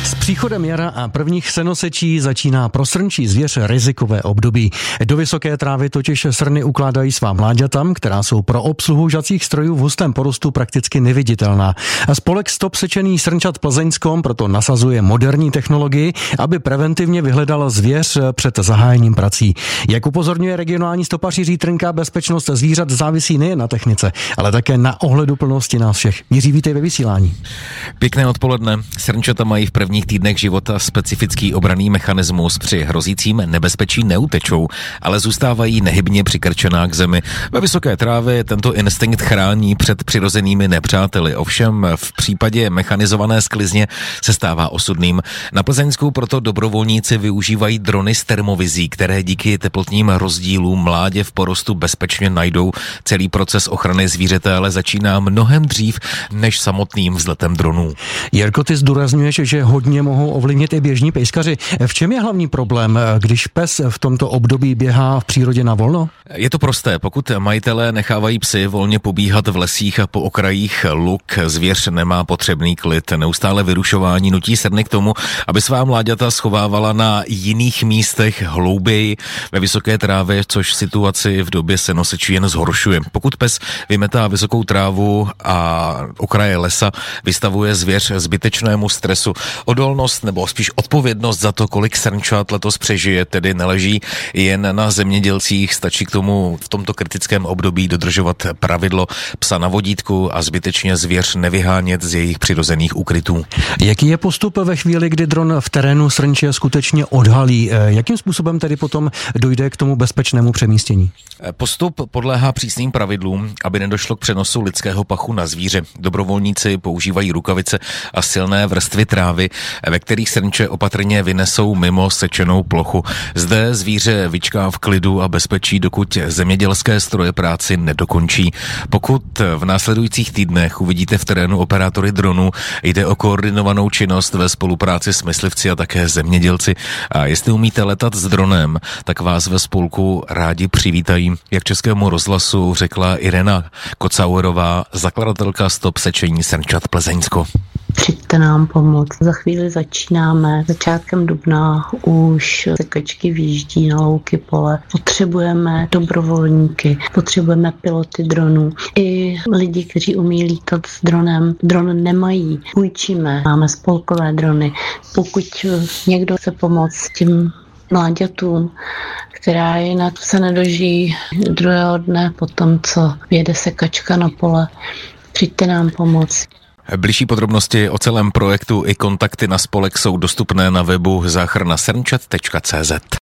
S příchodem jara a prvních senosečí začíná pro srnčí zvěř rizikové období. Do vysoké trávy totiž srny ukládají svá mláďata, která jsou pro obsluhu žacích strojů v hustém porostu prakticky neviditelná. A spolek Stop sečený srnčat Plzeňskom proto nasazuje moderní technologii, aby preventivně vyhledala zvěř před zahájením prací. Jak upozorňuje regionální stopař Jiří Trnka, bezpečnost zvířat závisí nejen na technice, ale také na ohleduplnosti nás všech. Jiří, vítej ve vysílání. Pěkné odpoledne. Srnčata mají v prvních týdnech života specifický obranný mechanismus. Při hrozícím nebezpečí neutečou, ale zůstávají nehybně přikrčená k zemi. Ve vysoké trávě tento instinkt chrání před přirozenými nepřáteli. Ovšem v případě mechanizované sklizně se stává osudným. Na Plzeňsku proto dobrovolníci využívají drony s termovizí, které díky teplotním rozdílům mládě v porostu bezpečně najdou. Celý proces ochrany zvířete ale začíná mnohem dřív než samotným vzletem dronů. Jirko, ty zdůrazňuješ, že hodně mohou ovlivnit i běžní pejskaři. V čem je hlavní problém, když pes v tomto období běhá v přírodě na volno? Je to prosté. Pokud majitelé nechávají psy volně pobíhat v lesích a po okrajích luk, zvěř nemá potřebný klid. Neustále vyrušování nutí srny k tomu, aby svá mláďata schovávala na jiných místech hlouběji ve vysoké trávě, což situaci v době senosečí jen zhoršuje. Pokud pes vymetá vysokou trávu a okraje lesa, vystavuje zvěř zbytečnému stresu. Odolnost nebo spíš odpovědnost za to, kolik srnčat letos přežije, tedy neleží jen na zemědělcích. Stačí k tomu v tomto kritickém období dodržovat pravidlo psa na vodítku a zbytečně zvěř nevyhánět z jejich přirozených úkrytů. Jaký je postup ve chvíli, kdy dron v terénu srnče skutečně odhalí? Jakým způsobem tedy potom dojde k tomu bezpečnému přemístění? Postup podléhá přísným pravidlům, aby nedošlo k přenosu lidského pachu na zvíře. Dobrovolníci používají rukavice a silné vrstvy trávy, ve kterých srnče opatrně vynesou mimo sečenou plochu. Zde zvíře vyčká v klidu a bezpečí, dokud zemědělské stroje práci nedokončí. Pokud v následujících týdnech uvidíte v terénu operátory dronů, jde o koordinovanou činnost ve spolupráci s myslivci a také zemědělci. A jestli umíte letat s dronem, tak vás ve spolku rádi přivítají. Jak Českému rozhlasu řekla Irena Kocauerová, zakladatelka Stop sečení srnčat Plzeňsko. Přijďte nám pomoct. Za chvíli začínáme. Začátkem dubna už sekačky vyjíždí na louky pole. Potřebujeme dobrovolníky, potřebujeme piloty dronů. I lidi, kteří umí lítat s dronem, dron nemají. Půjčíme, máme spolkové drony. Pokud někdo chce pomoct tím mláďatům, která jinak se nedožijí druhého dne po tom, co jede sekačka na pole, přijďte nám pomoct. Bližší podrobnosti o celém projektu i kontakty na spolek jsou dostupné na webu zachrnasrnčat.cz.